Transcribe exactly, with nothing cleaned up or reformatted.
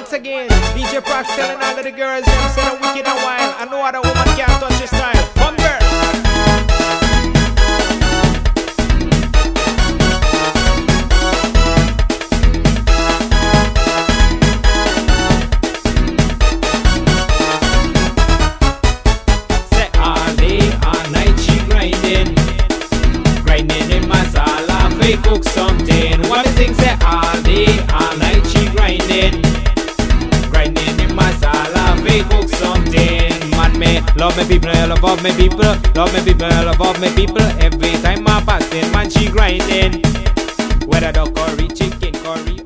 Once again, D J Prox telling all of the girls them say the wicked a while. I know other woman can't touch your style. Come girl. Say all day, all night she grinding, grinding in masala, we cook something. What the thing say all day, all night she grinding, grinding in masala, we cook something. Man me, love me people, love me people, love me people, love me people. Every time I pass it, man she grinding. Whether the curry, chicken curry.